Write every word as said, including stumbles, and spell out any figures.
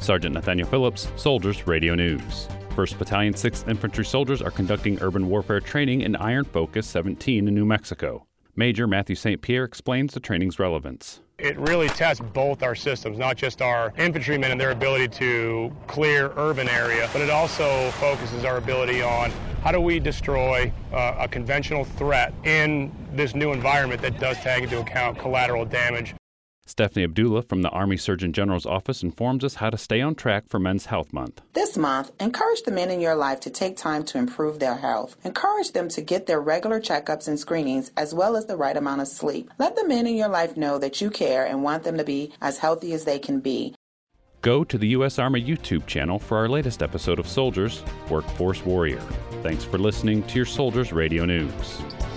Sergeant Nathaniel Phillips, Soldiers Radio News. first Battalion, sixth Infantry soldiers are conducting urban warfare training in Iron Focus seventeen in New Mexico. Major Matthew Saint Pierre explains the training's relevance. It really tests both our systems, not just our infantrymen and their ability to clear urban area, but it also focuses our ability on how do we destroy uh, a conventional threat in this new environment that does take into account collateral damage. Stephanie Abdullah from the Army Surgeon General's office informs us how to stay on track for Men's Health Month. This month, encourage the men in your life to take time to improve their health. Encourage them to get their regular checkups and screenings as well as the right amount of sleep. Let the men in your life know that you care and want them to be as healthy as they can be. Go to the U S Army YouTube channel for our latest episode of Soldiers, Workforce Warrior. Thanks for listening to your Soldiers Radio News.